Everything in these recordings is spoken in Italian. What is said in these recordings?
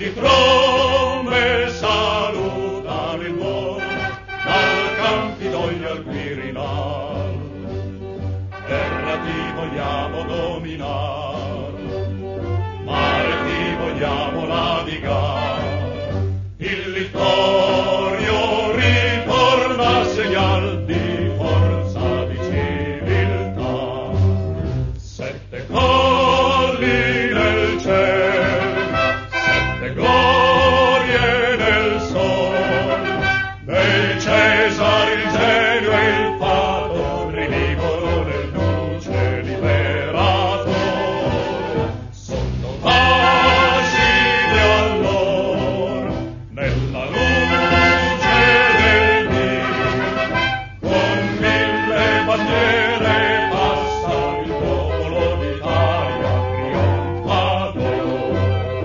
di trombe salutano il buon, dal Campidoglio al Quirinal. Terra ti vogliamo dominare, mare ti vogliamo navigare, il littorio ritorna a segnal di forza, di civiltà. Sette colli nel cielo, sette glorie nel sol, dei Cesari il genio e il fato rivivono nel luce liberato. Sotto Basile allora, nella luce del dì, con mille bandiere passa il popolo d'Italia trionfador.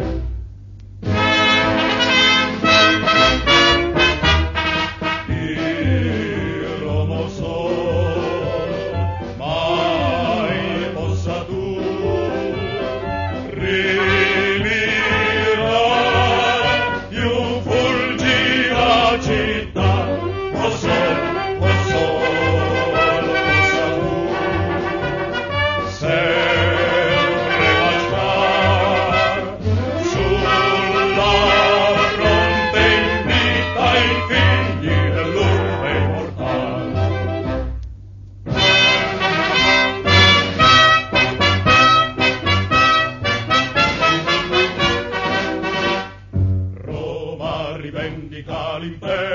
Io solo, mai possa tu rimirare più fulgida città, o sol, possa tu sempre lasciar sulla fronte in vita i figli dell'urbe immortale. Roma rivendica l'impero